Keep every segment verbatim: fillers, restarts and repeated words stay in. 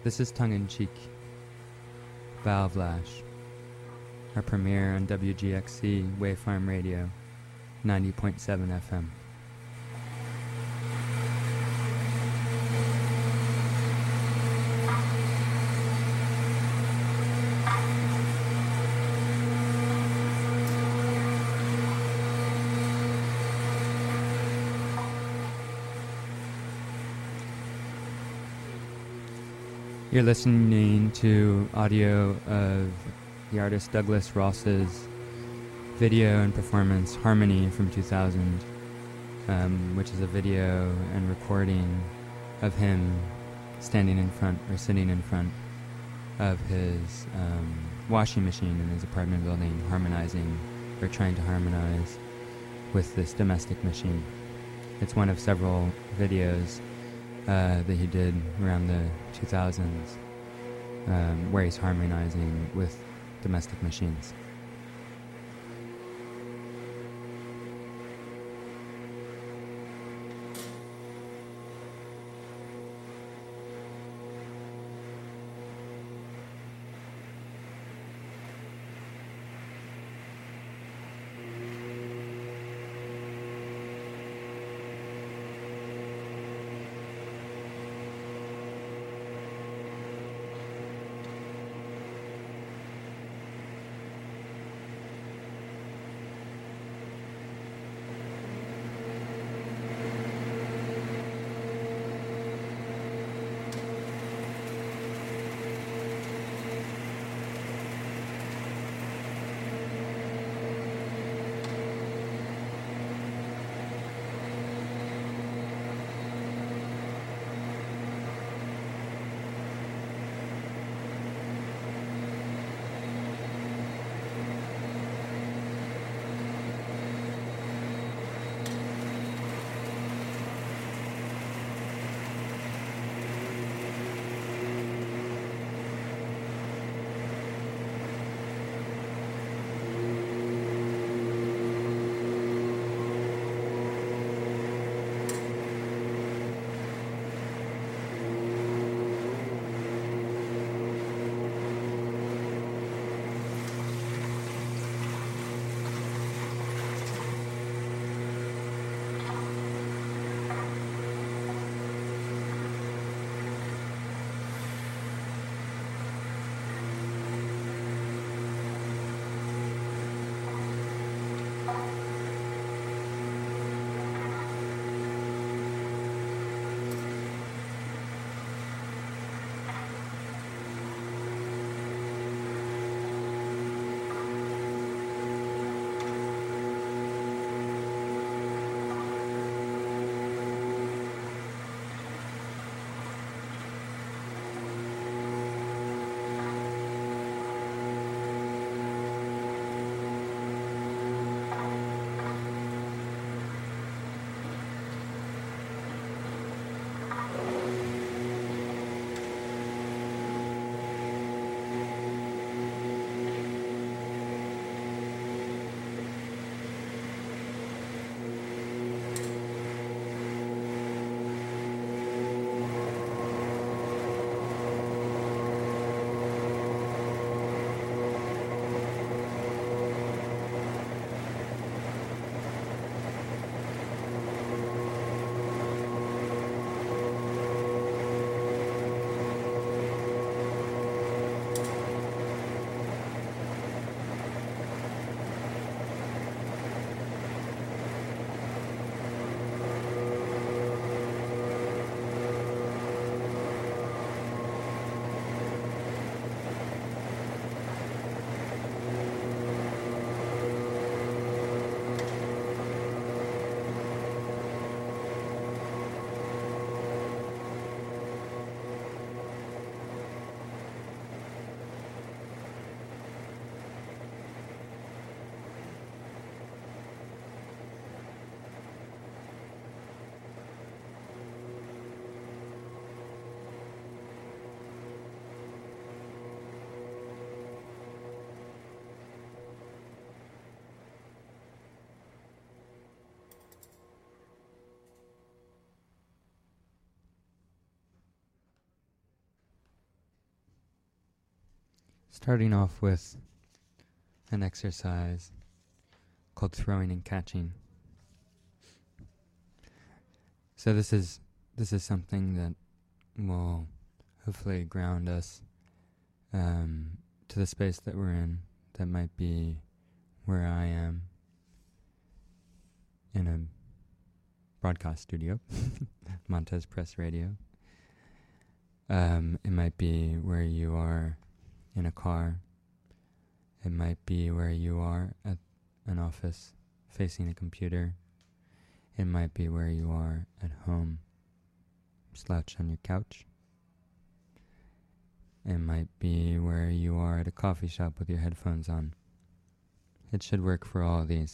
This is Tongue in Cheek, Valve Lash, our premiere on W G X C Wavefarm Radio, ninety point seven F M. You're listening to audio of the artist Douglas Ross's video and performance Harmony from two thousand, um, which is a video and recording of him standing in front or sitting in front of his um, washing machine in his apartment building, harmonizing or trying to harmonize with this domestic machine. It's one of several videos Uh, that he did around the two thousands, um, where he's harmonizing with domestic machines. starting off with an exercise called throwing and catching. So this is this is something that will hopefully ground us um, to the space that we're in. That might be where I am in a broadcast studio, Montez Press Radio. Um, it might be where you are in a car. It might be where you are at an office facing a computer. It might be where you are at home, slouched on your couch. It might be where you are at a coffee shop with your headphones on. It should work for all of these.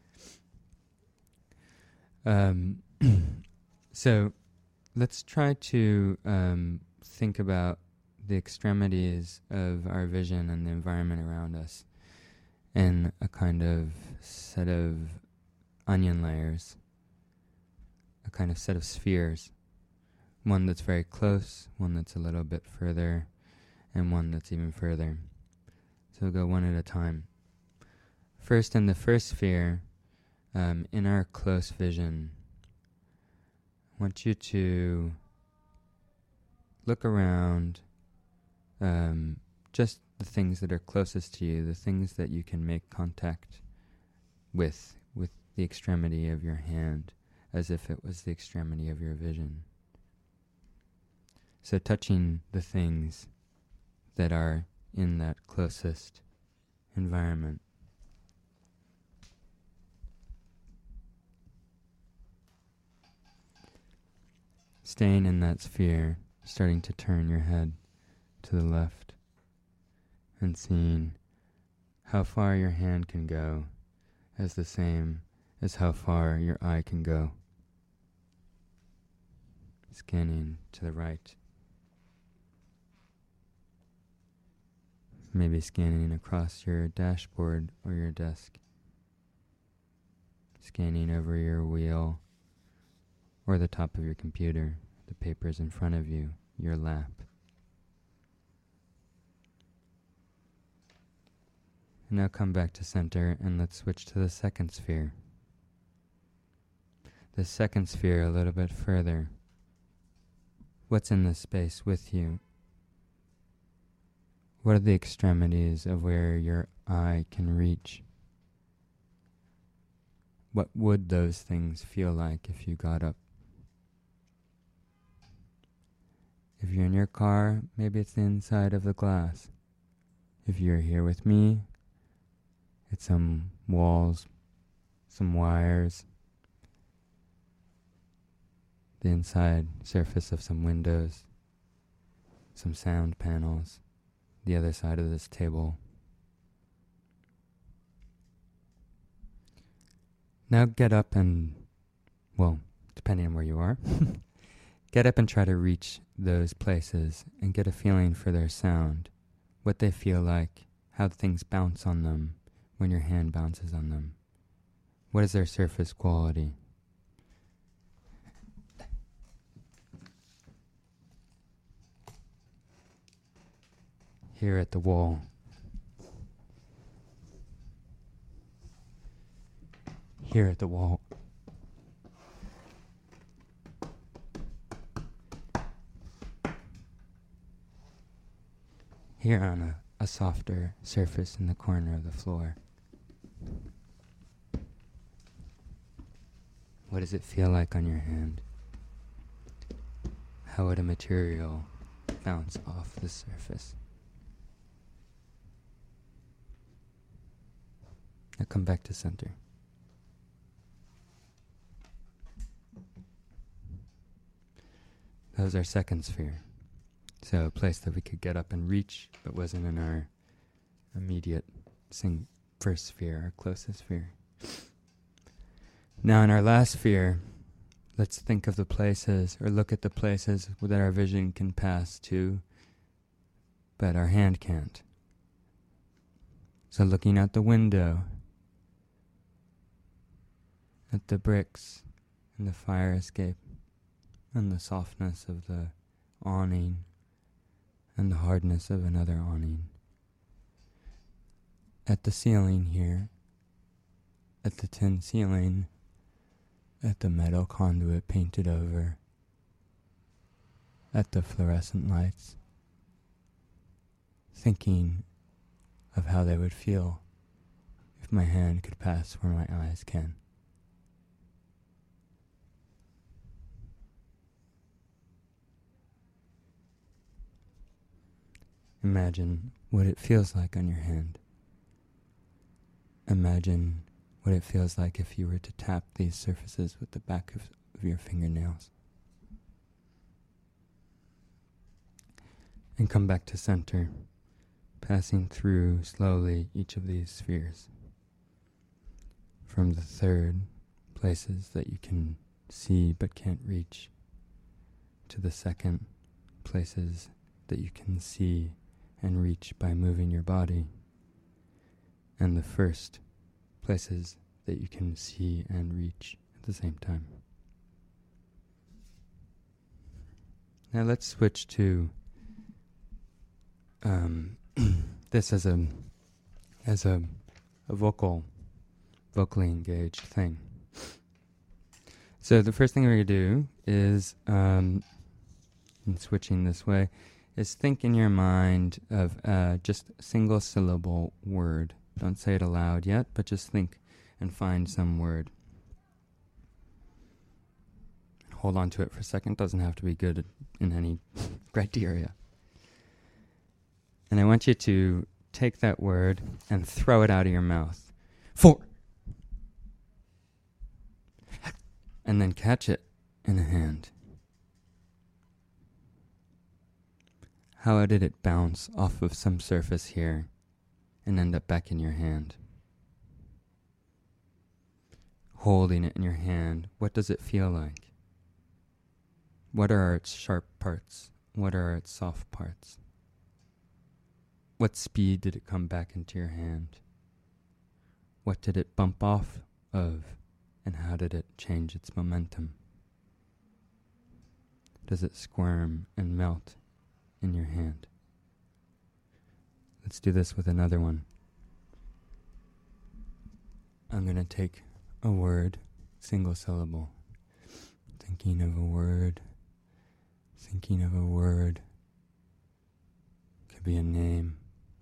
Um, so let's try to um, think about the extremities of our vision and the environment around us in a kind of set of onion layers, a kind of set of spheres, one that's very close, one that's a little bit further, and one that's even further. So we'll go one at a time. First, in the first sphere, um, in our close vision, I want you to look around um, just the things that are closest to you, the things that you can make contact with, with the extremity of your hand, as if it was the extremity of your vision. So touching the things that are in that closest environment. Staying in that sphere, starting to turn your head to the left and seeing how far your hand can go as the same as how far your eye can go. Scanning to the right. Maybe scanning across your dashboard or your desk. Scanning over your wheel or the top of your computer, the papers in front of you, your lap. And now come back to center and let's switch to the second sphere. The second sphere a little bit further. What's in this space with you? What are the extremities of where your eye can reach? What would those things feel like if you got up? If you're in your car, maybe it's the inside of the glass. If you're here with me, it's some walls, some wires, the inside surface of some windows, some sound panels, the other side of this table. Now get up and, well, depending on where you are, get up and try to reach those places and get a feeling for their sound, what they feel like, how things bounce on them when your hand bounces on them. What is their surface quality? Here at the wall. Here at the wall. Here on a, a softer surface in the corner of the floor. What does it feel like on your hand? How would a material bounce off the surface? Now come back to center. That was our second sphere. So a place that we could get up and reach, but wasn't in our immediate sing first sphere, our closest sphere. Now in our last sphere, let's think of the places, or look at the places that our vision can pass to, but our hand can't. So looking out the window, at the bricks and the fire escape, and the softness of the awning, and the hardness of another awning. at the ceiling here, at the tin ceiling, at the metal conduit painted over, at the fluorescent lights, thinking of how they would feel if my hand could pass where my eyes can. Imagine what it feels like on your hand. Imagine what it feels like if you were to tap these surfaces with the back of, of your fingernails. And come back to center, passing through slowly each of these spheres. From the third, places that you can see but can't reach, to the second, places that you can see and reach by moving your body, and the first, places that you can see and reach at the same time. Now let's switch to um, this as a as a, a vocal, vocally engaged thing. So the first thing we're going to do is, um, in switching this way, is think in your mind of uh, just a single syllable word. Don't say it aloud yet, but just think and find some word. Hold on to it for a second. Doesn't have to be good in any criteria. And I want you to take that word and throw it out of your mouth. Four. And then catch it in a hand. How did it bounce off of some surface here and end up back in your hand? Holding it in your hand, what does it feel like? What are its sharp parts? What are its soft parts? What speed did it come back into your hand? What did it bump off of, and how did it change its momentum? Does it squirm and melt in your hand? Let's do this with another one. I'm going to take a word, single syllable. Thinking of a word, thinking of a word. Could be a name.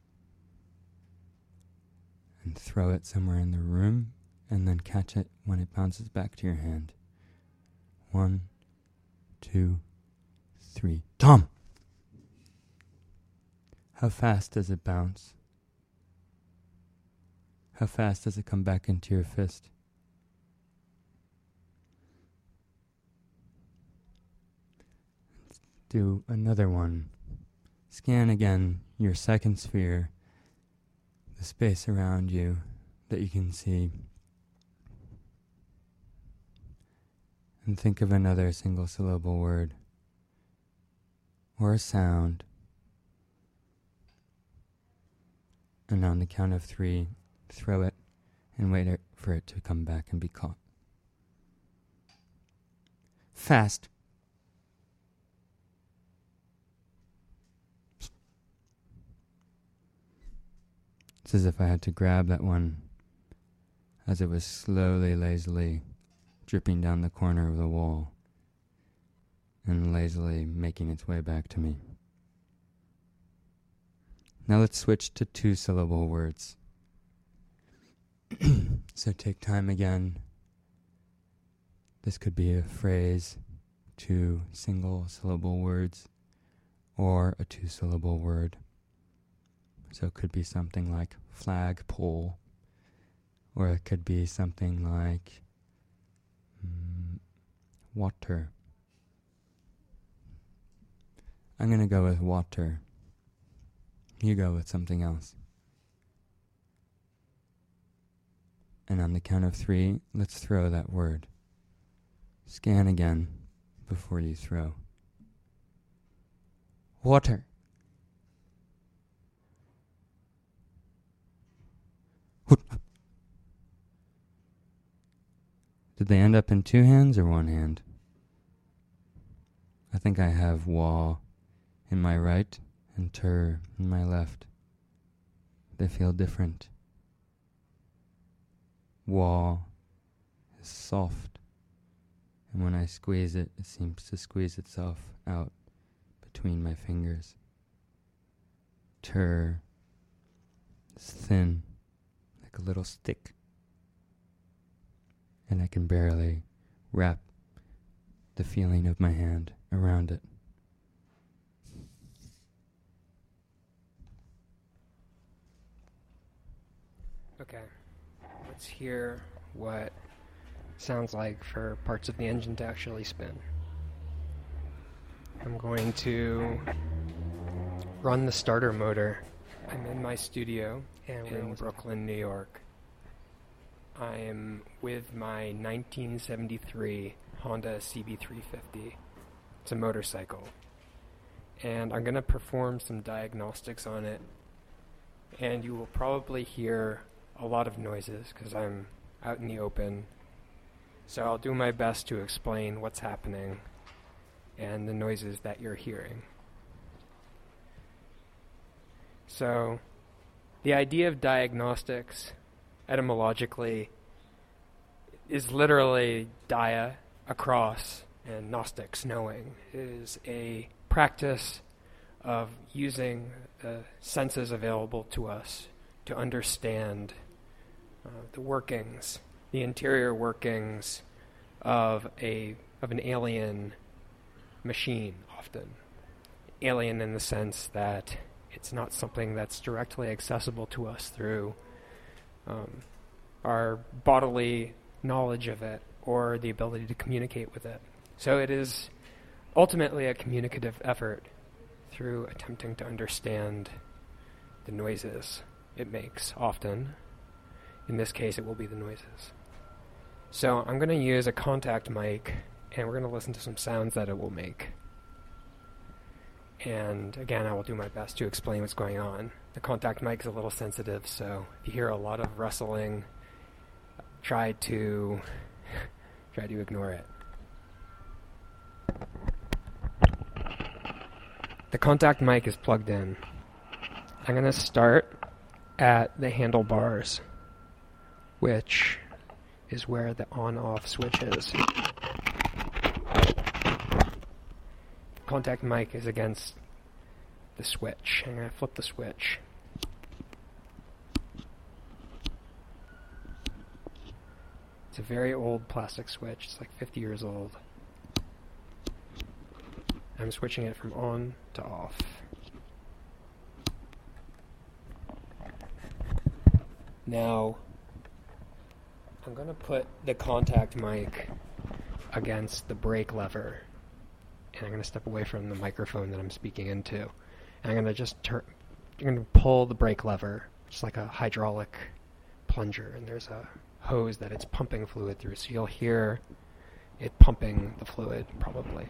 And throw it somewhere in the room, and then catch it when it bounces back to your hand. One, two, three. Tom! How fast does it bounce? How fast does it come back into your fist? Let's do another one. Scan again your second sphere, the space around you that you can see. And think of another single syllable word or a sound. And on the count of three, throw it and wait it for it to come back and be caught. Fast. It's as if I had to grab that one as it was slowly, lazily dripping down the corner of the wall and lazily making its way back to me. Now let's switch to two-syllable words. So take time again. This could be a phrase, two single-syllable words, or a two-syllable word. So it could be something like flagpole, or it could be something like mm, water. I'm going to go with water. You go with something else. And on the count of three, let's throw that word. Scan again before you throw. Water. Did they end up in two hands or one hand? I think I have wa in my right and tur in my left. They feel different wall is soft, and when I squeeze it, it seems to squeeze itself out between my fingers. Tur is thin, like a little stick, and I can barely wrap the feeling of my hand around it. Okay, let's hear what sounds like for parts of the engine to actually spin. I'm going to run the starter motor. I'm in my studio in Brooklyn, New York. I am with my nineteen seventy-three Honda C B three fifty. It's a motorcycle. And I'm going to perform some diagnostics on it. And you will probably hear a lot of noises because I'm out in the open. So I'll do my best to explain what's happening and the noises that you're hearing. So, the idea of diagnostics, etymologically, is literally dia, across, and gnostics, knowing. It is a practice of using the senses available to us to understand uh, the workings, the interior workings of a of an alien machine, often. Alien in the sense that it's not something that's directly accessible to us through um, our bodily knowledge of it or the ability to communicate with it. So it is ultimately a communicative effort through attempting to understand the noises it makes, often. In this case, it will be the noises. So I'm going to use a contact mic, and we're going to listen to some sounds that it will make. And again, I will do my best to explain what's going on. The contact mic is a little sensitive, so if you hear a lot of rustling, try to try to ignore it. The contact mic is plugged in. I'm going to start at the handlebars, which is where the on-off switch is. Contact mic is against the switch. I'm going to flip the switch. It's a very old plastic switch. It's like fifty years old. I'm switching it from on to off. Now, I'm going to put the contact mic against the brake lever. And I'm going to step away from the microphone that I'm speaking into. And I'm going to just turn, I'm going to pull the brake lever, just like a hydraulic plunger. And there's a hose that it's pumping fluid through. So you'll hear it pumping the fluid, probably.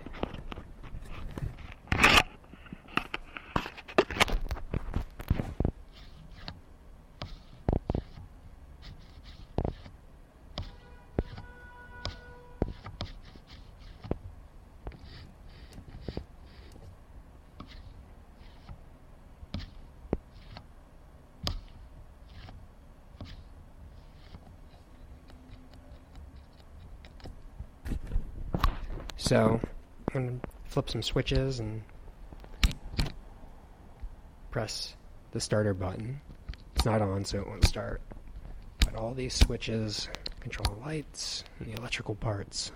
So, I'm going to flip some switches and press the starter button. It's not on, so it won't start. But all these switches control the lights and the electrical parts.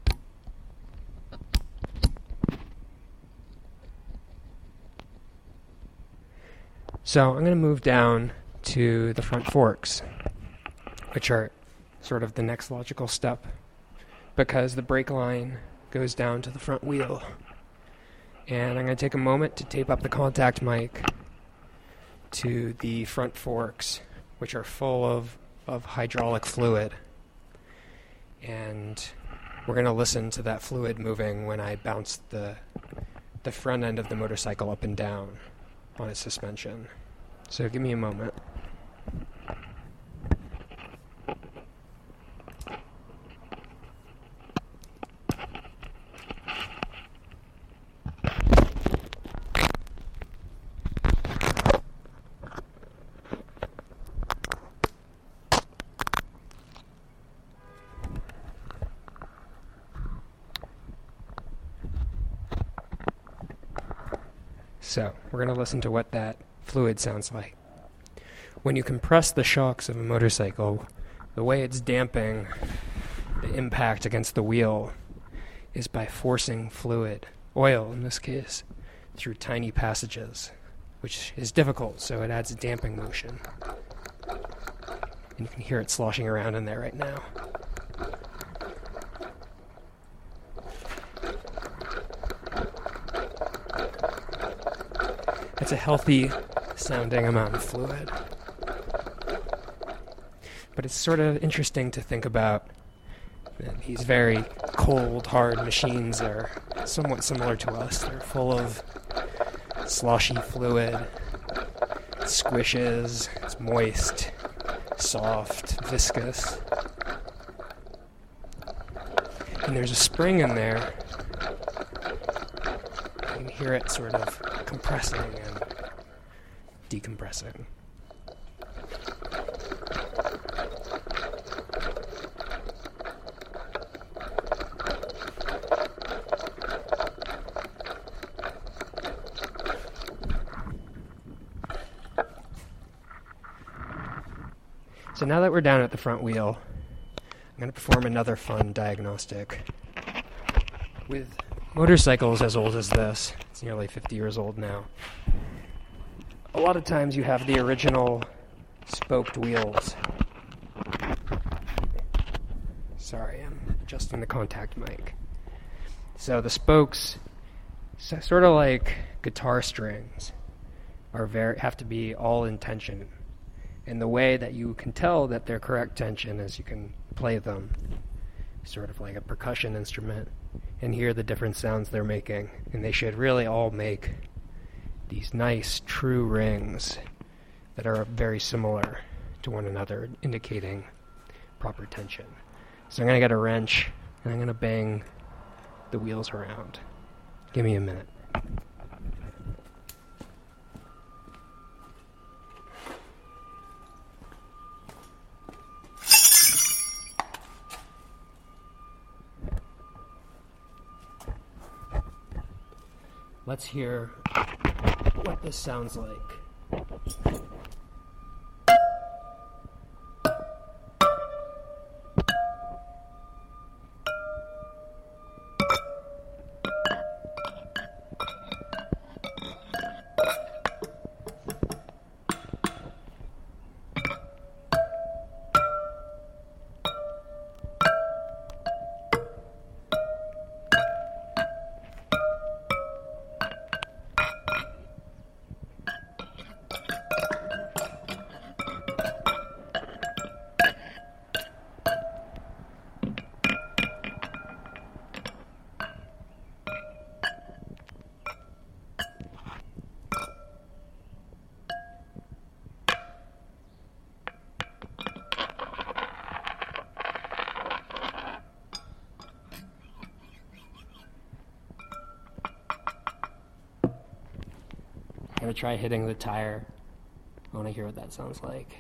So, I'm going to move down to the front forks, which are sort of the next logical step, because the brake line goes down to the front wheel. And I'm going to take a moment to tape up the contact mic to the front forks, which are full of, of hydraulic fluid. And we're going to listen to that fluid moving when I bounce the, the front end of the motorcycle up and down on its suspension. So give me a moment. So we're going to listen to what that fluid sounds like. When you compress the shocks of a motorcycle, the way it's damping the impact against the wheel is by forcing fluid, oil in this case, through tiny passages, which is difficult, so it adds a damping motion. And you can hear it sloshing around in there right now. It's a healthy sounding amount of fluid. But it's sort of interesting to think about that these very cold, hard machines are somewhat similar to us. They're full of sloshy fluid, it squishes, it's moist, soft, viscous. And there's a spring in there. You can hear it sort of compressing and decompressing. So now that we're down at the front wheel, I'm going to perform another fun diagnostic. With motorcycles as old as this, it's nearly fifty years old now, a lot of times you have the original spoked wheels. Sorry, I'm adjusting the contact mic. So the spokes, so sort of like guitar strings, are very have to be all in tension. And the way that you can tell that they're correct tension is you can play them, sort of like a percussion instrument, and hear the different sounds they're making. And they should really all make these nice, true rings that are very similar to one another, indicating proper tension. So I'm going to get a wrench, and I'm going to bang the wheels around. Give me a minute. Let's hear what this sounds like. I'm going to try hitting the tire. I want to hear what that sounds like.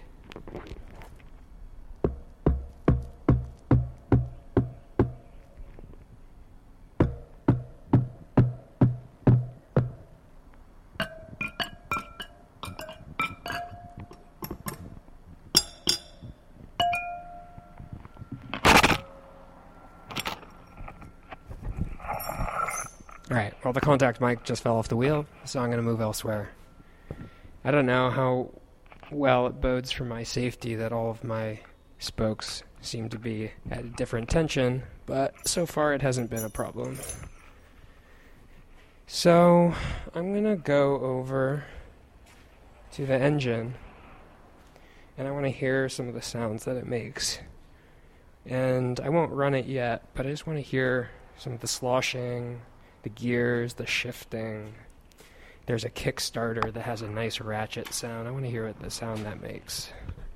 Alright, well the contact mic just fell off the wheel, so I'm going to move elsewhere. I don't know how well it bodes for my safety that all of my spokes seem to be at a different tension, but so far it hasn't been a problem. So I'm going to go over to the engine, and I want to hear some of the sounds that it makes. And I won't run it yet, but I just want to hear some of the sloshing, the gears, the shifting. There's a Kickstarter that has a nice ratchet sound. I want to hear what the sound that makes.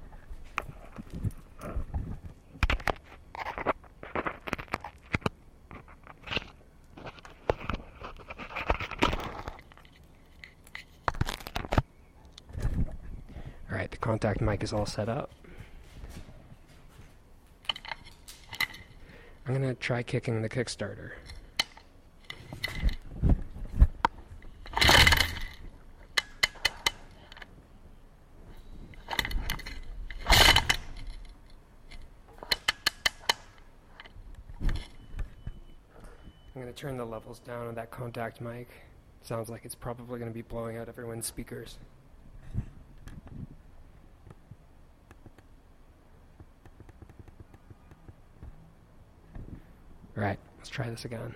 Alright, the contact mic is all set up. I'm going to try kicking the Kickstarter. turn the levels down on that contact mic. Sounds like it's probably going to be blowing out everyone's speakers. Right, let's try this again.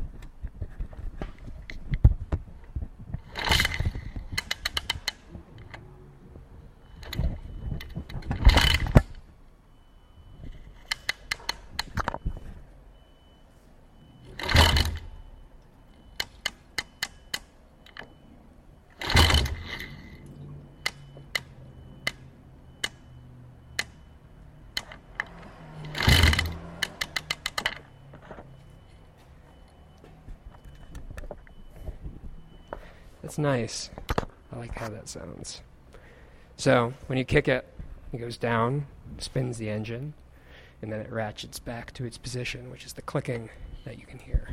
That's nice. I like how that sounds. So, when you kick it, it goes down, spins the engine, and then it ratchets back to its position, which is the clicking that you can hear.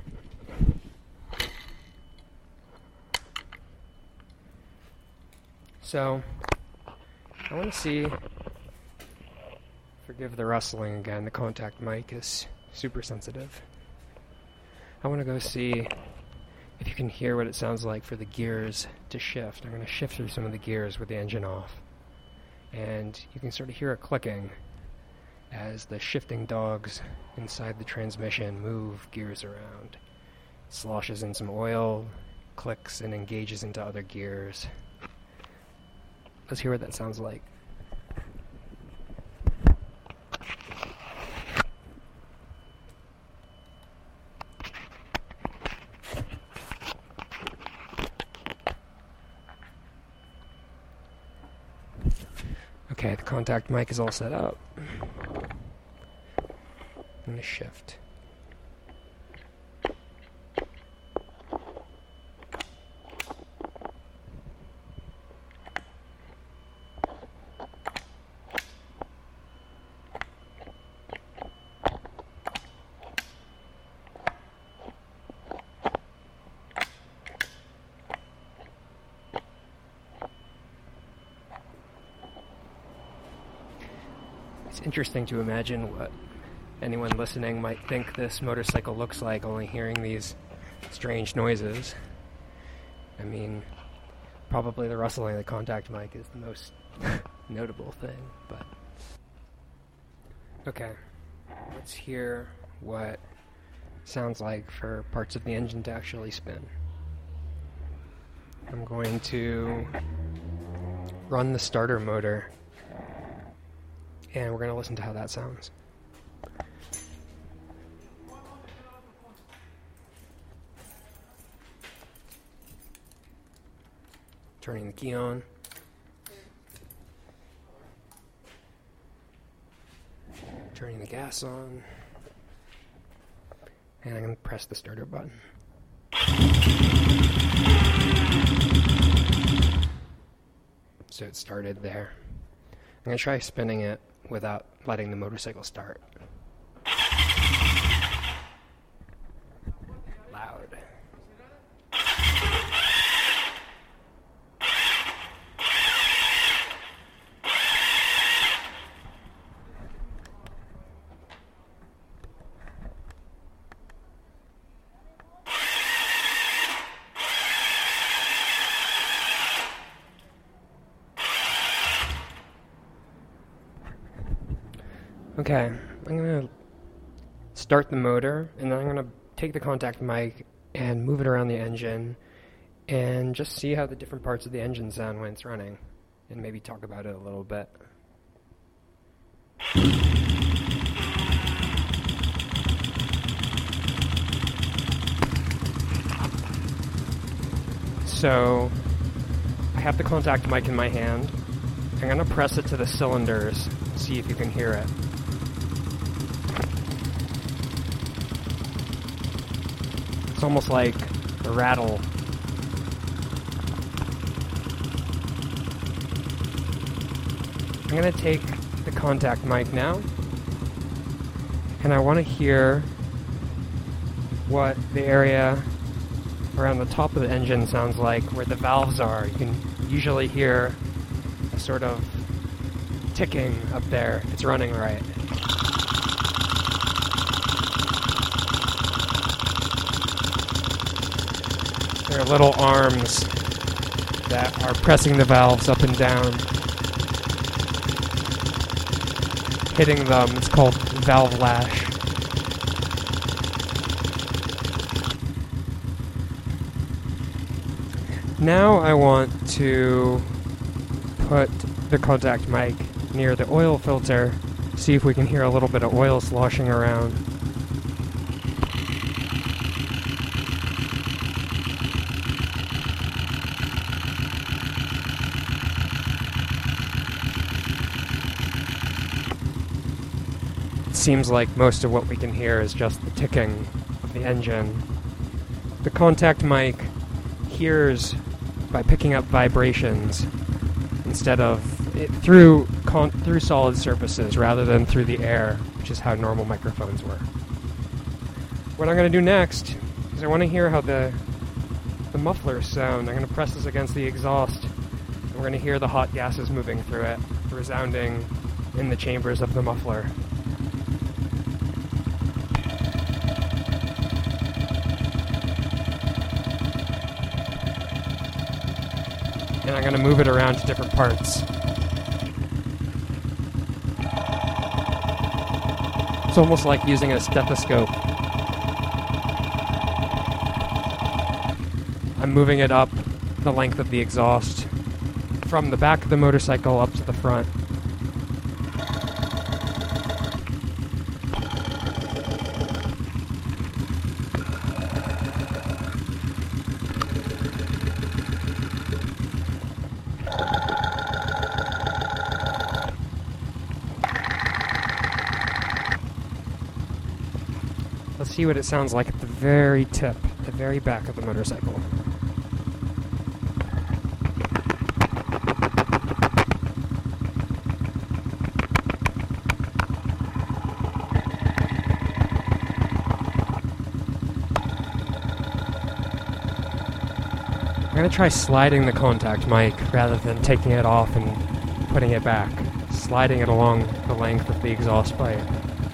So, I want to see, forgive the rustling again, the contact mic is super sensitive. I want to go see if you can hear what it sounds like for the gears to shift. I'm going to shift through some of the gears with the engine off. And you can sort of hear it clicking as the shifting dogs inside the transmission move gears around. It sloshes in some oil, clicks, and engages into other gears. Let's hear what that sounds like. Okay, the contact mic is all set up. I'm going to shift. It's interesting to imagine what anyone listening might think this motorcycle looks like, only hearing these strange noises. I mean, probably the rustling of the contact mic is the most notable thing, but... Okay, let's hear what sounds like for parts of the engine to actually spin. I'm going to run the starter motor, and we're going to listen to how that sounds. Turning the key on. Turning the gas on. And I'm going to press the starter button. So it started there. I'm going to try spinning it without letting the motorcycle start. Loud. Okay, I'm going to start the motor, and then I'm going to take the contact mic and move it around the engine and just see how the different parts of the engine sound when it's running, and maybe talk about it a little bit. So, I have the contact mic in my hand. I'm going to press it to the cylinders, see if you can hear it. It's almost like a rattle. I'm going to take the contact mic now, and I want to hear what the area around the top of the engine sounds like, where the valves are. You can usually hear a sort of ticking up there if it's running right. There are little arms that are pressing the valves up and down, hitting them. It's called valve lash. Now I want to put the contact mic near the oil filter, see if we can hear a little bit of oil sloshing around. It seems like most of what we can hear is just the ticking of the engine. The contact mic hears by picking up vibrations instead of it, through con- through solid surfaces rather than through the air, which is how normal microphones work. What I'm going to do next is I want to hear how the the mufflers sound. I'm going to press this against the exhaust, and we're going to hear the hot gases moving through it, resounding in the chambers of the muffler. And I'm going to move it around to different parts. It's almost like using a stethoscope. I'm moving it up the length of the exhaust, from the back of the motorcycle up to the front. Let's see what it sounds like at the very tip, the very back of the motorcycle. I'm going to try sliding the contact mic rather than taking it off and putting it back. Sliding it along the length of the exhaust pipe.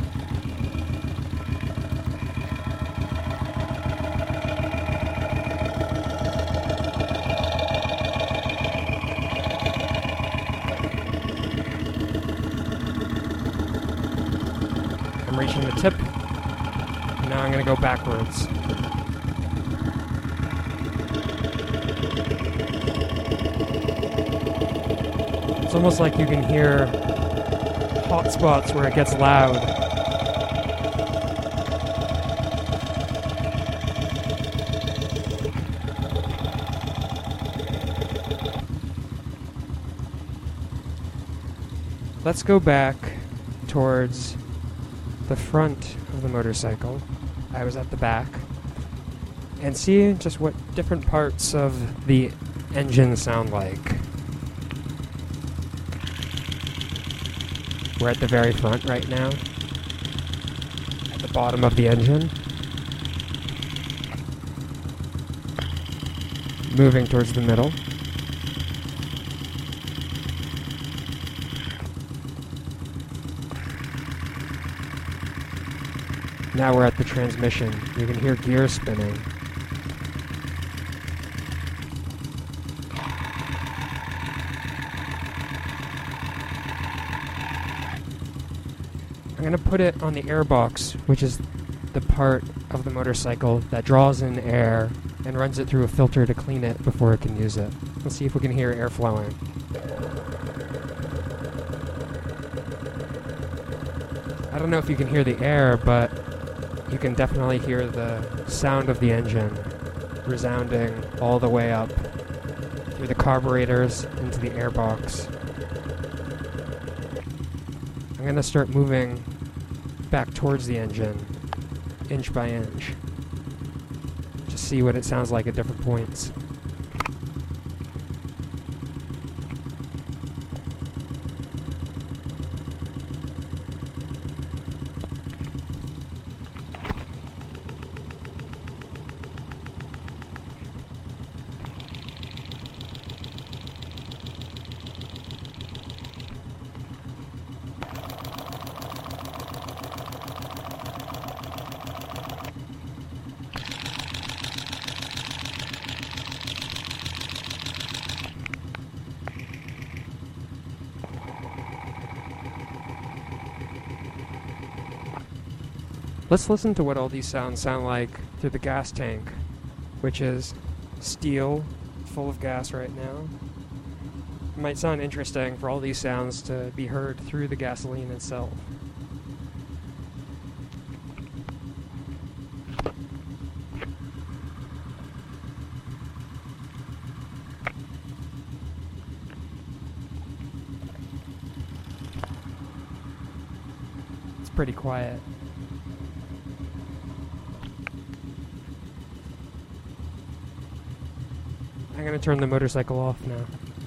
I'm reaching the tip. Now I'm going to go backwards. It's almost like you can hear hot spots where it gets loud. Let's go back towards the front of the motorcycle. I was at the back. And see just what different parts of the engine sound like. We're at the very front right now, at the bottom of the engine. Moving towards the middle. Now we're at the transmission. You can hear gears spinning. I'm going to put it on the airbox, which is the part of the motorcycle that draws in air and runs it through a filter to clean it before it can use it. Let's see if we can hear air flowing. I don't know if you can hear the air, but you can definitely hear the sound of the engine resounding all the way up through the carburetors into the airbox. I'm going to start moving back towards the engine, inch by inch, to see what it sounds like at different points. Let's listen to what all these sounds sound like through the gas tank, which is steel, full of gas right now. It might sound interesting for all these sounds to be heard through the gasoline itself. It's pretty quiet. I'm going to turn the motorcycle off now.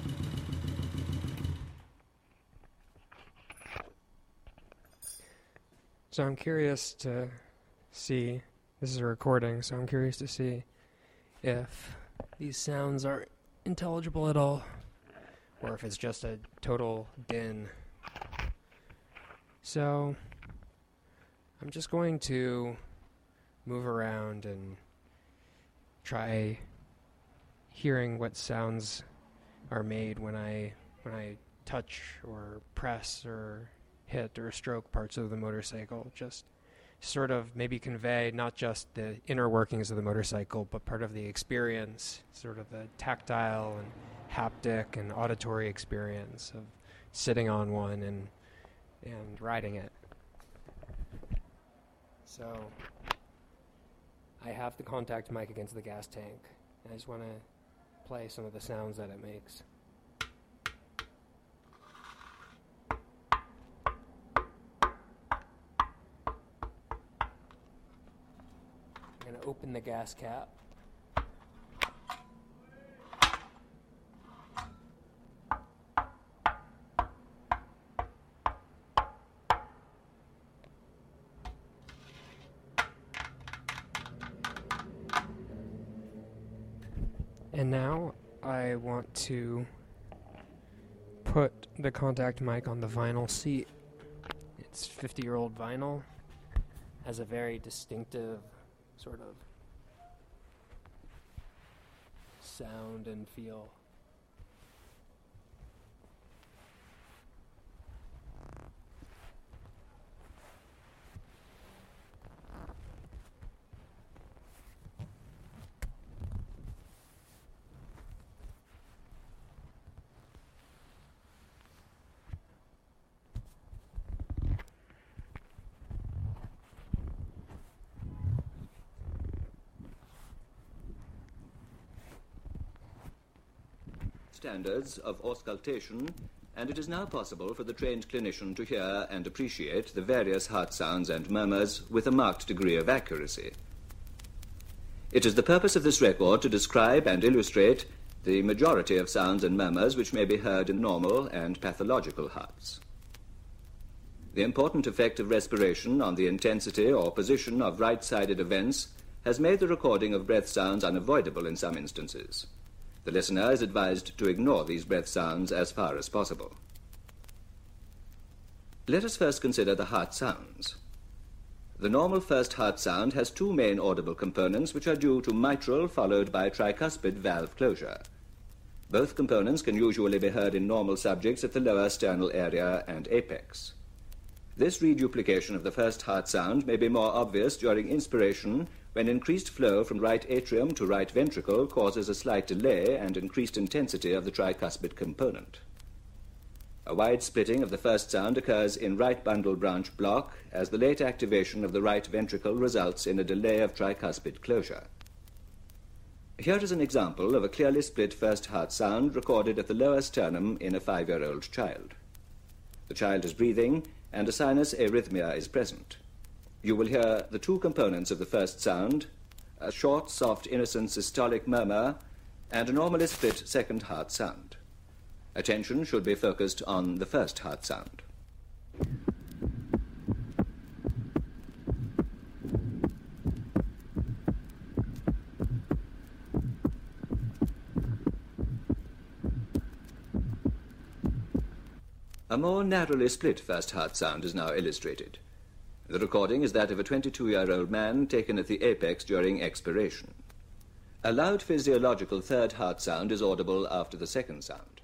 So I'm curious to see, this is a recording, so I'm curious to see if these sounds are intelligible at all, or if it's just a total din. So I'm just going to move around and try hearing what sounds are made when I when I touch or press or hit or stroke parts of the motorcycle. Just sort of maybe convey not just the inner workings of the motorcycle, but part of the experience, sort of the tactile and haptic and auditory experience of sitting on one and and riding it. So I have the contact mic against the gas tank. I just want to play some of the sounds that it makes. I'm going to open the gas cap. And now I want to put the contact mic on the vinyl seat. It's fifty-year-old vinyl. Has a very distinctive sort of sound and feel. Standards of auscultation, and it is now possible for the trained clinician to hear and appreciate the various heart sounds and murmurs with a marked degree of accuracy. It is the purpose of this record to describe and illustrate the majority of sounds and murmurs which may be heard in normal and pathological hearts. The important effect of respiration on the intensity or position of right-sided events has made the recording of breath sounds unavoidable in some instances. The listener is advised to ignore these breath sounds as far as possible. Let us first consider the heart sounds. The normal first heart sound has two main audible components which are due to mitral followed by tricuspid valve closure. Both components can usually be heard in normal subjects at the lower sternal area and apex. This reduplication of the first heart sound may be more obvious during inspiration, when increased flow from right atrium to right ventricle causes a slight delay and increased intensity of the tricuspid component. A wide splitting of the first sound occurs in right bundle branch block, as the late activation of the right ventricle results in a delay of tricuspid closure. Here is an example of a clearly split first heart sound recorded at the lower sternum in a five-year-old child. The child is breathing, and a sinus arrhythmia is present. You will hear the two components of the first sound, a short, soft, innocent systolic murmur, and a normally split second heart sound. Attention should be focused on the first heart sound. A more narrowly split first heart sound is now illustrated. The recording is that of a twenty-two-year-old man taken at the apex during expiration. A loud physiological third heart sound is audible after the second sound.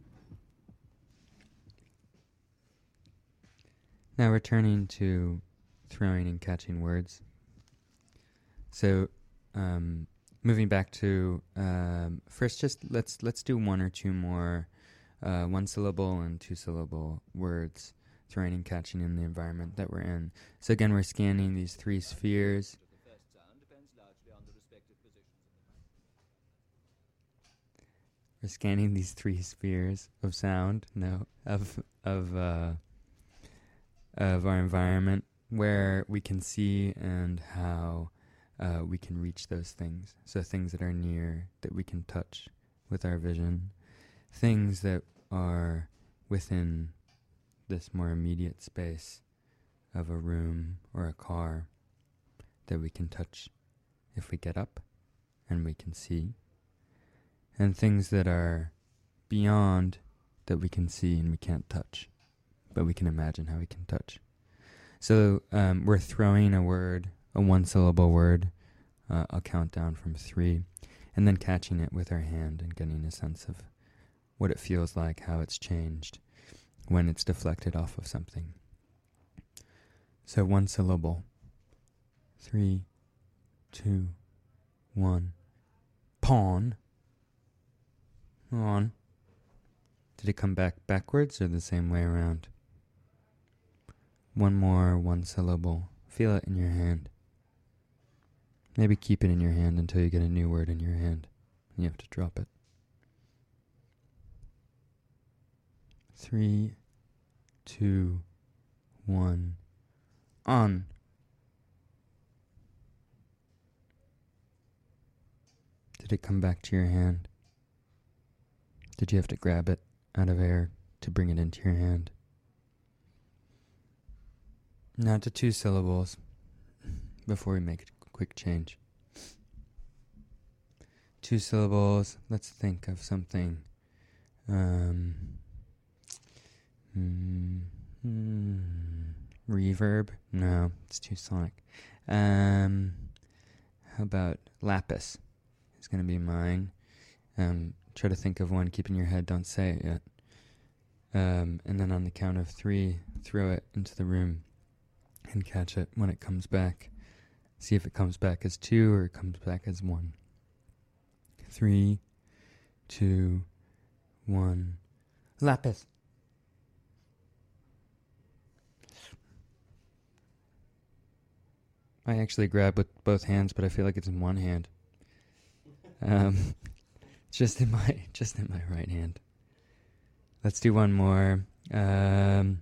Now returning to throwing and catching words. So, um, moving back to um, first, just let's let's do one or two more uh, one syllable and two syllable words, throwing and catching in the environment that we're in. So again, we're scanning these three spheres. We're scanning these three spheres of sound, no, of of uh, of our environment, where we can see and how uh, we can reach those things. So things that are near, that we can touch with our vision, things that are within this more immediate space of a room or a car that we can touch if we get up and we can see, and things that are beyond that we can see and we can't touch, but we can imagine how we can touch. So um, we're throwing a word, a one-syllable word, uh, I'll count down from three, and then catching it with our hand and getting a sense of what it feels like, how it's changed when it's deflected off of something. So one syllable. Three, two, one. Pawn. On. Did it come back backwards or the same way around? One more one syllable. Feel it in your hand. Maybe keep it in your hand until you get a new word in your hand. You have to drop it. Three, two, one. On. Did it come back to your hand? Did you have to grab it out of air to bring it into your hand? Now to two syllables before we make a quick change. Two syllables, let's think of something. Um, mm, mm, reverb? No, it's too sonic. Um, how about lapis? It's going to be mine. Um, try to think of one, keep in your head, don't say it yet. Um, and then on the count of three, throw it into the room and catch it when it comes back. See if it comes back as two or it comes back as one. Three, two, one. Lapis. I actually grab with both hands, but I feel like it's in one hand. Um, just in my, just in my right hand. Let's do one more. Um,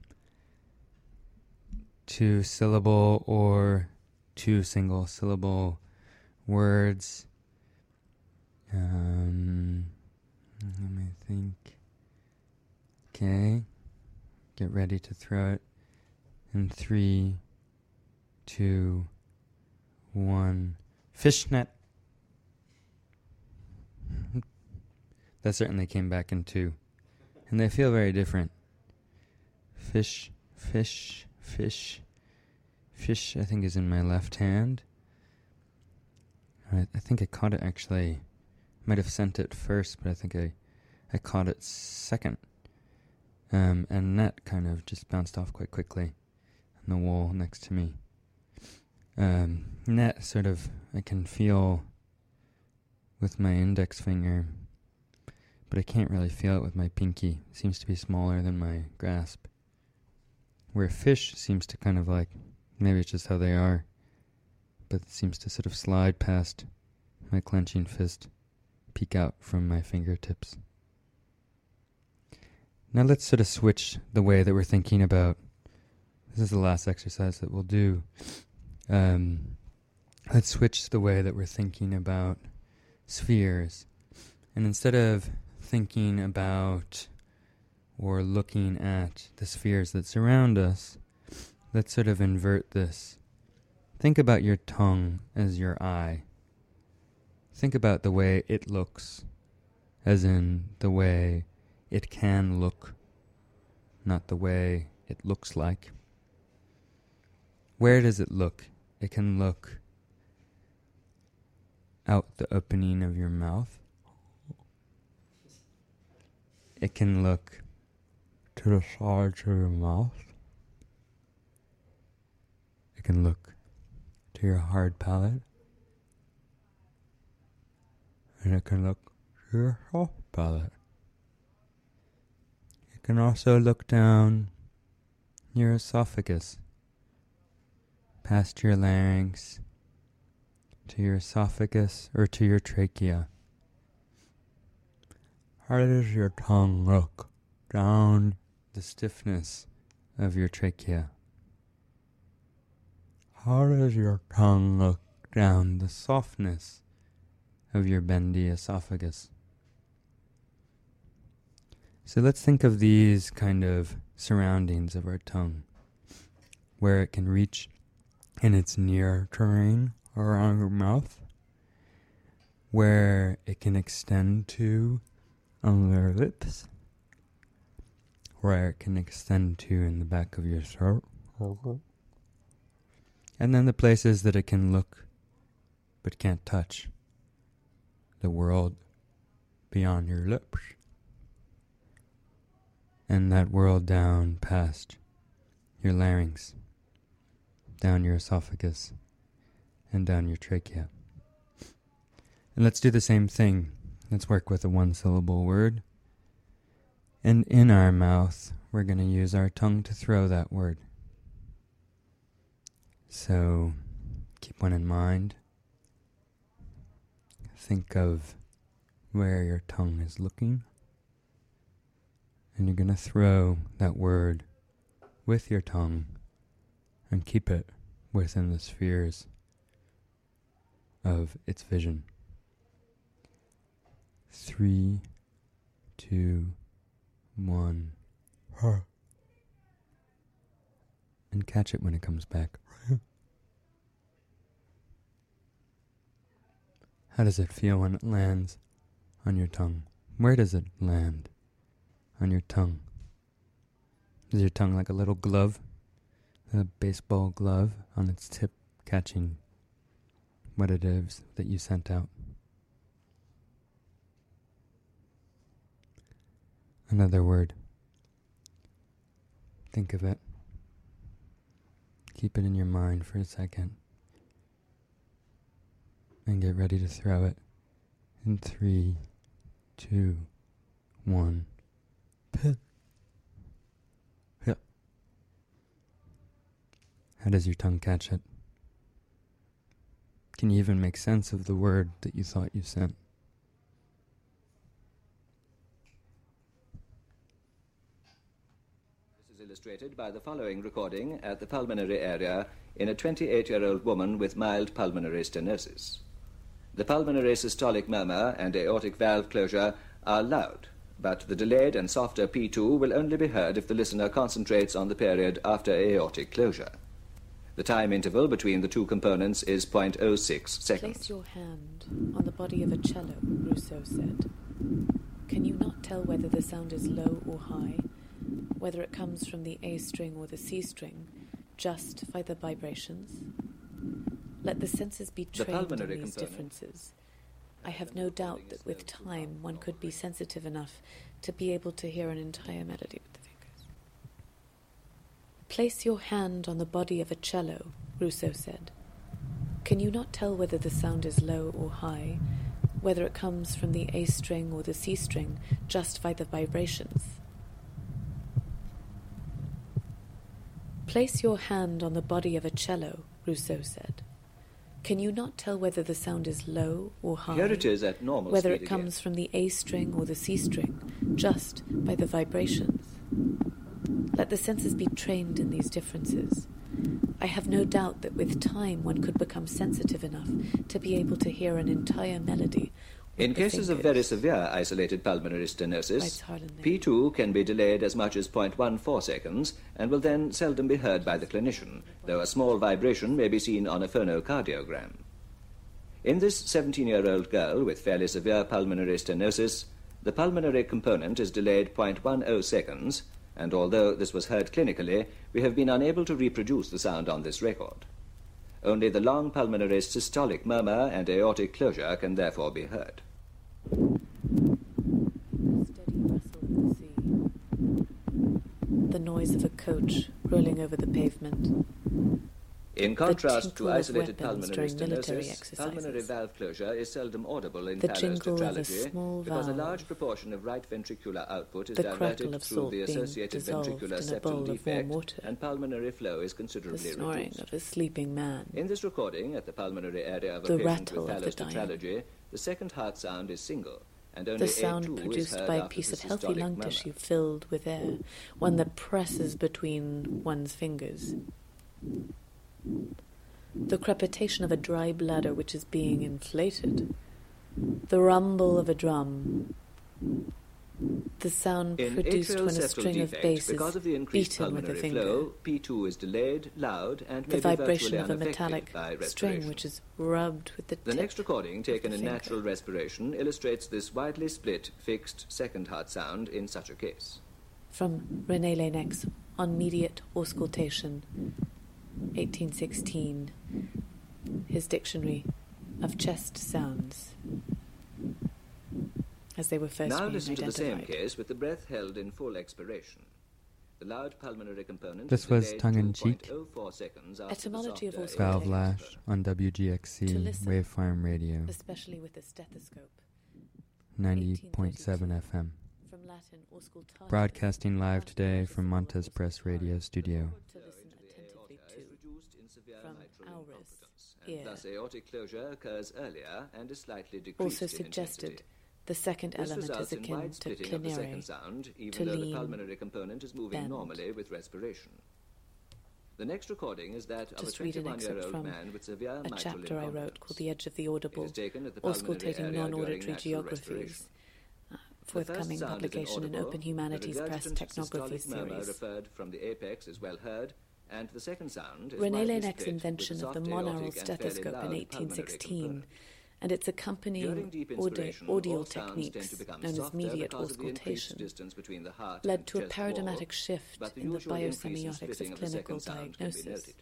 two syllable or two single syllable words. Um, let me think. Okay. Get ready to throw it. In three, two, one. Fishnet. That certainly came back in two. And they feel very different. Fish, fish, fish. Fish, I think, is in my left hand. I, I think I caught it actually. Might have sent it first, but I think I, I caught it second. Um, and net kind of just bounced off quite quickly on the wall next to me. Um, net sort of, I can feel with my index finger, but I can't really feel it with my pinky. It seems to be smaller than my grasp. Where fish seems to kind of like, maybe it's just how they are, but it seems to sort of slide past my clenching fist, peek out from my fingertips. Now let's sort of switch the way that we're thinking about, this is the last exercise that we'll do. Um, let's switch the way that we're thinking about spheres. And instead of thinking about or looking at the spheres that surround us, let's sort of invert this. Think about your tongue as your eye. Think about the way it looks, as in the way it can look, not the way it looks like. Where does it look? It can look out the opening of your mouth. It can look to the sides of your mouth. It can look to your hard palate, and it can look to your soft palate. It can also look down your esophagus, past your larynx, to your esophagus or to your trachea. How does your tongue look down the stiffness of your trachea? How does your tongue look down the softness of your bendy esophagus? So let's think of these kind of surroundings of our tongue, where it can reach in its near terrain around your mouth, where it can extend to on your lips, where it can extend to in the back of your throat, and then the places that it can look but can't touch, the world beyond your lips, and that world down past your larynx, down your esophagus, and down your trachea. And let's do the same thing. Let's work with a one-syllable word. And in our mouth, we're going to use our tongue to throw that word. So, keep one in mind. Think of where your tongue is looking. And you're going to throw that word with your tongue and keep it within the spheres of its vision. Three, two, one, and catch it when it comes back. How does it feel when it lands on your tongue? Where does it land on your tongue? Is your tongue like a little glove, a baseball glove on its tip, catching what it is that you sent out? Another word. Think of it. Keep it in your mind for a second. And get ready to throw it. In three, two, one. Pip. Pip. How does your tongue catch it? Can you even make sense of the word that you thought you sent? Illustrated by the following recording at the pulmonary area in a twenty-eight-year-old woman with mild pulmonary stenosis. The pulmonary systolic murmur and aortic valve closure are loud, but the delayed and softer P two will only be heard if the listener concentrates on the period after aortic closure. The time interval between the two components is zero point zero six seconds. Place your hand on the body of a cello, Rousseau said. Can you not tell whether the sound is low or high? Whether it comes from the A string or the C string, just by the vibrations? Let the senses be trained in these differences. I have no doubt that with time one could be sensitive enough to be able to hear an entire melody with the fingers. Place your hand on the body of a cello, Rousseau said. Can you not tell whether the sound is low or high, whether it comes from the A string or the C string, just by the vibrations? Place your hand on the body of a cello, Rousseau said. Can you not tell whether the sound is low or high? Here it is at normal whether speed it comes again. from the A string or the C string, just by the vibrations. Let the senses be trained in these differences. I have no doubt that with time one could become sensitive enough to be able to hear an entire melody. In cases of very severe isolated pulmonary stenosis, P two can be delayed as much as zero point one four seconds and will then seldom be heard by the clinician, though a small vibration may be seen on a phonocardiogram. In this seventeen-year-old girl with fairly severe pulmonary stenosis, the pulmonary component is delayed zero point one zero seconds, and although this was heard clinically, we have been unable to reproduce the sound on this record. Only the long pulmonary systolic murmur and aortic closure can therefore be heard. Steady rustle of the sea. The noise of a coach rolling over the pavement. In contrast tinkle to of isolated weapons pulmonary during military stenosis, exercises. pulmonary valve closure is seldom audible in The jingle of a palostetralogy small because a valve. large proportion of right ventricular output is The crackle diverted of through salt the being associated dissolved ventricular in a septal bowl of warm defect, water. and pulmonary flow is The considerably snoring reduced. of a sleeping man. In this recording, at the pulmonary area of a The patient rattle with of the dying. palostetralogy, the second heart sound is single, and only The sound A two is produced heard by a after piece the of healthy systolic lung murmur. tissue filled with air, one that presses between one's fingers. The crepitation of a dry bladder which is being inflated. The rumble of a drum. The sound In produced atrial when a septal string of defect, bass because is of the increased beaten with a pulmonary finger. flow, P two is delayed, loud, and The may vibration be virtually of a unaffected metallic by string respiration. which is rubbed with the The tip. next recording, taken the in finger. natural respiration, illustrates this widely split, fixed second heart sound in such a case. From René Laennec's On Mediate Auscultation, eighteen sixteen, his dictionary of chest sounds, as they were first Now being listen to the same identified. case with the breath held in full expiration. The loud pulmonary component This is was delayed tongue-in-cheek. two point oh four seconds after Etymology of the softer auscultation. Valve Lash on W G X C To listen. Wavefarm Radio, Especially with a stethoscope. ninety point seven F M. From Latin auscultatus, Broadcasting live today from Montez Press Radio Studio. to listen attentively aorta to. is reduced in severe From mitral auris, incompetence, and ear. thus aortic closure occurs earlier and is slightly decreased Also in suggested intensity. the second This element results is in akin wide to splitting of the second clinere. sound, even to though the lean, pulmonary component is moving bend. normally with respiration. The next recording is that of a Just read an excerpt twenty-one-year-old from man with severe a mitral chapter I wrote incompetence. called The Edge of the It Audible, is taken at the pulmonary Auscultating area during Non-Auditory natural Geographies, respiration. uh, The forthcoming first sound is publication in inaudible, Open Humanities the Press regurgitant Technography systolic murmur Series. referred from the apex is well heard, and the second sound is René widely Laennec's split, invention with a of the soft monaural aortic and fairly stethoscope loud in eighteen pulmonary sixteen component. and its accompanying During deep audi- inspiration, audial all sounds tend techniques, to become known as softer mediate because of the increased auscultation, distance between the heart led and to a chest paradigmatic wall, shift but the in the usual increase in biosemiotics splitting of of the clinical second sound can be diagnosis. noted.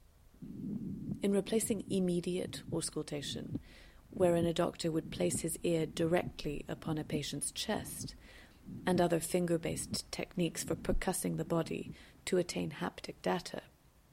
In replacing immediate auscultation, wherein a doctor would place his ear directly upon a patient's chest, and other finger-based techniques for percussing the body to attain haptic data,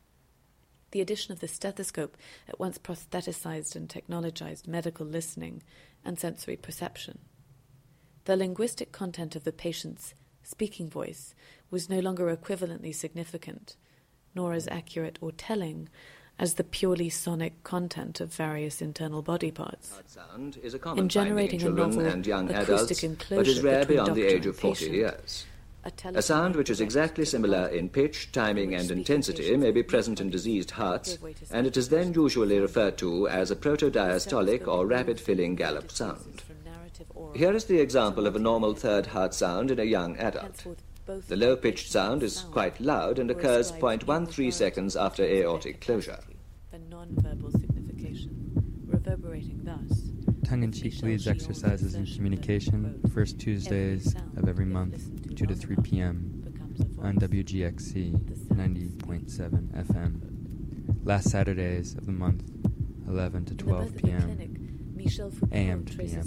the addition of the stethoscope at once prostheticized and technologized medical listening and sensory perception. The linguistic content of the patient's speaking voice was no longer equivalently significant, nor as accurate or telling as the purely sonic content of various internal body parts. Heart sound is a common In generating finding in a children novel and young acoustic adults, enclosure but is rare between beyond the doctor age of and forty patient, years. A, A sound which is exactly similar in pitch, timing, and intensity may be present in diseased hearts, and it is then usually referred to as a protodiastolic or rapid-filling gallop sound. Here is the example of a normal third heart sound in a young adult. The low-pitched sound is quite loud and occurs zero point one three seconds after aortic closure. The non-verbal signification, reverberating thus. Tongue-in-cheek leads exercises in communication, first Tuesdays of every month, two to three p.m. on W G X C ninety point seven F M. Last Saturdays of the month, eleven to twelve p.m. A M to P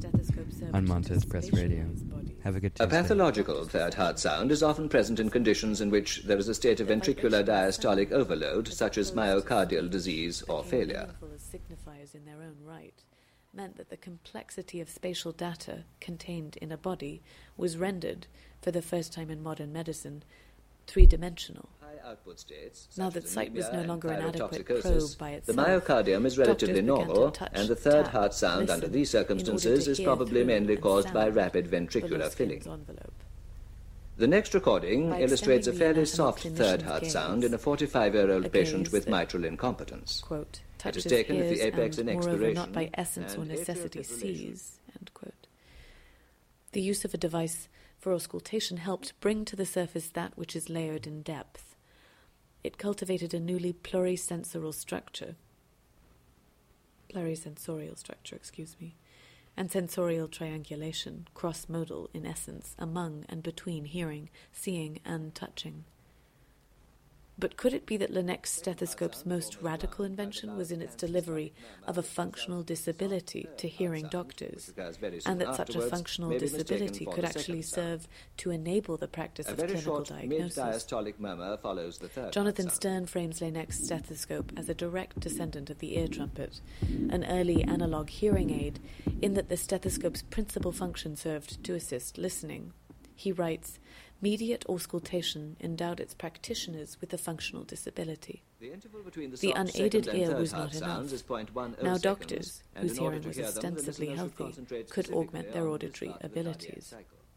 M on Montez Press Radio. Have a good A Tuesday. pathological third heart sound is often present in conditions in which there is a state of ventricular diastolic overload, such as myocardial disease or failure. Meaningful as signifiers in their own right, meant that the complexity of spatial data contained in a body was rendered, for the first time in modern medicine, three-dimensional. High output states, Now such that as sight was anemia no and longer an adequate thyrotoxicosis, probe by the itself, myocardium is relatively doctors began to normal, touch, and the third tap, heart sound under listen, these in order circumstances to is hear probably through mainly and caused by sound rapid below ventricular filling. skin's envelope. The next recording By illustrates a extending the fairly anatomy of soft third clinician's heart gaze, sound in a forty-five-year-old a patient gaze with that, mitral incompetence. Quote, It touches, is taken at hears, the apex and, in moreover, expiration, not by essence or and necessity atrial fibrillation. sees, end quote. The use of a device for auscultation helped bring to the surface that which is layered in depth. It cultivated a newly plurisensorial structure, plurisensorial structure, excuse me, and sensorial triangulation, cross-modal in essence, among and between hearing, seeing, and touching. But could it be that Lennox stethoscope's most radical invention was in its delivery of a functional disability to hearing doctors, and that such a functional disability could actually serve to enable the practice of clinical diagnosis? Jonathan Stern frames Lennox stethoscope as a direct descendant of the ear trumpet, an early analog hearing aid, in that the stethoscope's principal function served to assist listening. He writes, "Mediate auscultation endowed its practitioners with a functional disability. The, the unaided ear was not enough. Now doctors, whose hearing was ostensibly healthy, could augment their auditory abilities."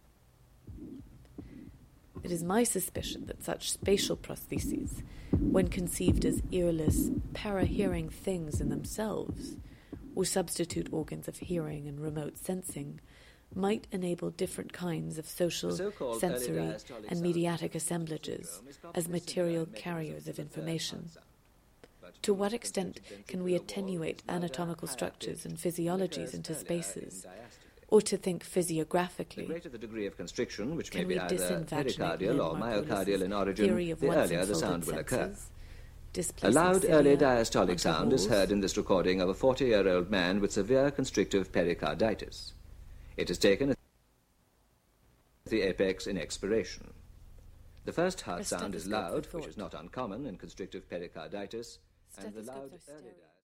It is my suspicion that such spatial prostheses, when conceived as earless, para-hearing things in themselves, or substitute organs of hearing and remote sensing, might enable different kinds of social, sensory, and mediatic assemblages as material carriers of information. To what extent can we attenuate anatomical structures and physiologies into spaces, or to think physiographically? The greater the degree of constriction, which Can may be we either disinvaginate pericardial or myocardial in origin, theory of the once earlier the enfolded sound will occur. senses, A displacing loud, cilia early diastolic onto sound is walls? heard in this recording of a forty-year-old man with severe constrictive pericarditis. It is taken at the apex in expiration. The first heart A sound is stethoscope loud, for which is thought. not uncommon in constrictive pericarditis, and the loud Stethoscopes are early stereo.